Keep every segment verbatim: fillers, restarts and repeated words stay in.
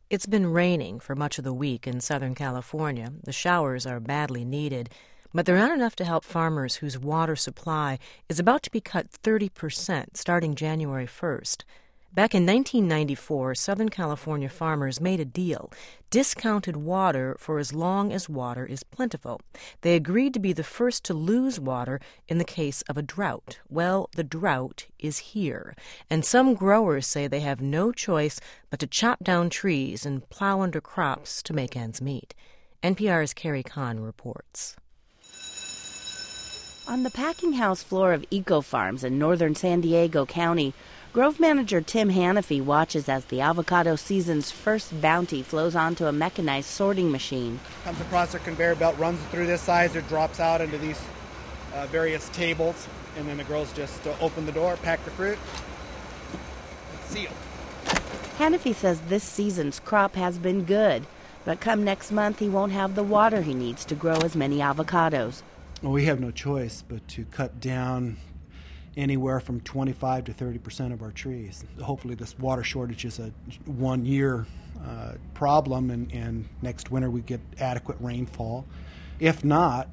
It's been raining for much of the week in Southern California. The showers are badly needed, but they're not enough to help farmers whose water supply is about to be cut thirty percent starting January first. Back in nineteen ninety-four, Southern California farmers made a deal, discounted water for as long as water is plentiful. They agreed to be the first to lose water in the case of a drought. Well, the drought is here, and some growers say they have no choice but to chop down trees and plow under crops to make ends meet. N P R's Carrie Kahn reports. On the packing house floor of Eco Farms in northern San Diego County, Grove manager Tim Hanafy watches as the avocado season's first bounty flows onto a mechanized sorting machine. Comes across a conveyor belt, runs through this sizer, drops out into these uh, various tables, and then the girls just uh, open the door, pack the fruit, and seal. Hanafy says this season's crop has been good, but come next month he won't have the water he needs to grow as many avocados. Well, we have no choice but to cut down anywhere from twenty-five to thirty percent of our trees. Hopefully this water shortage is a one-year uh, problem, and, and next winter we get adequate rainfall. If not,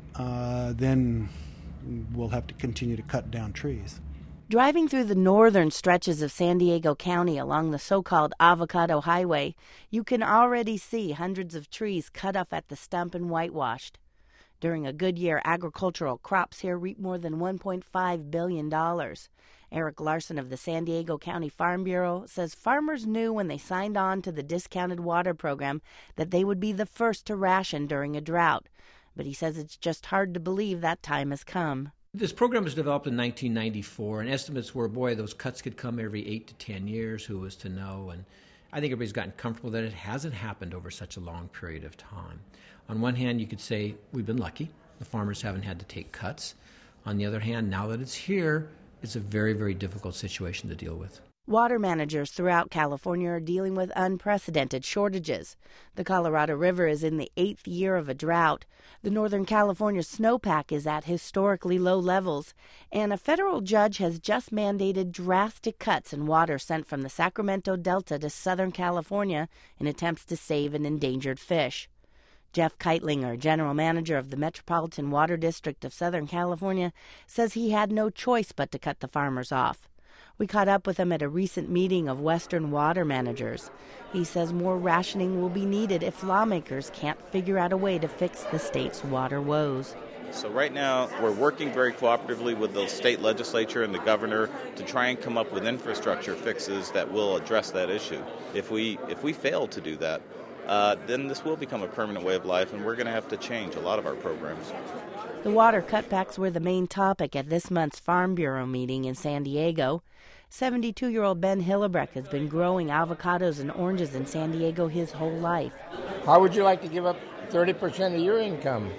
uh, then we'll have to continue to cut down trees. Driving through the northern stretches of San Diego County along the so-called Avocado Highway, you can already see hundreds of trees cut off at the stump and whitewashed. During a good year, agricultural crops here reap more than one point five billion dollars. Eric Larson of the San Diego County Farm Bureau says farmers knew when they signed on to the discounted water program that they would be the first to ration during a drought. But he says it's just hard to believe that time has come. This program was developed in nineteen ninety-four, and estimates were, boy, those cuts could come every eight to ten years. Who was to know? And I think everybody's gotten comfortable that it hasn't happened over such a long period of time. On one hand, you could say we've been lucky. The farmers haven't had to take cuts. On the other hand, now that it's here, it's a very, very difficult situation to deal with. Water managers throughout California are dealing with unprecedented shortages. The Colorado River is in the eighth year of a drought. The Northern California snowpack is at historically low levels. And a federal judge has just mandated drastic cuts in water sent from the Sacramento Delta to Southern California in attempts to save an endangered fish. Jeff Keitlinger, general manager of the Metropolitan Water District of Southern California, says he had no choice but to cut the farmers off. We caught up with him at a recent meeting of Western water managers. He says more rationing will be needed if lawmakers can't figure out a way to fix the state's water woes. So right now, we're working very cooperatively with the state legislature and the governor to try and come up with infrastructure fixes that will address that issue. If we if we fail to do that, uh, then this will become a permanent way of life, and we're going to have to change a lot of our programs. The water cutbacks were the main topic at this month's Farm Bureau meeting in San Diego. seventy-two-year-old Ben Hillebrecht has been growing avocados and oranges in San Diego his whole life. How would you like to give up thirty percent of your income?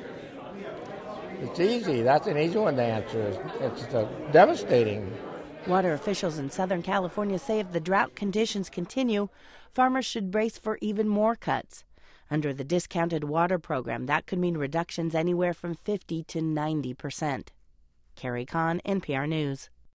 It's easy. That's an easy one to answer. It's uh, devastating. Water officials in Southern California say if the drought conditions continue, farmers should brace for even more cuts. Under the discounted water program, that could mean reductions anywhere from fifty to ninety percent. Carrie Kahn, N P R News.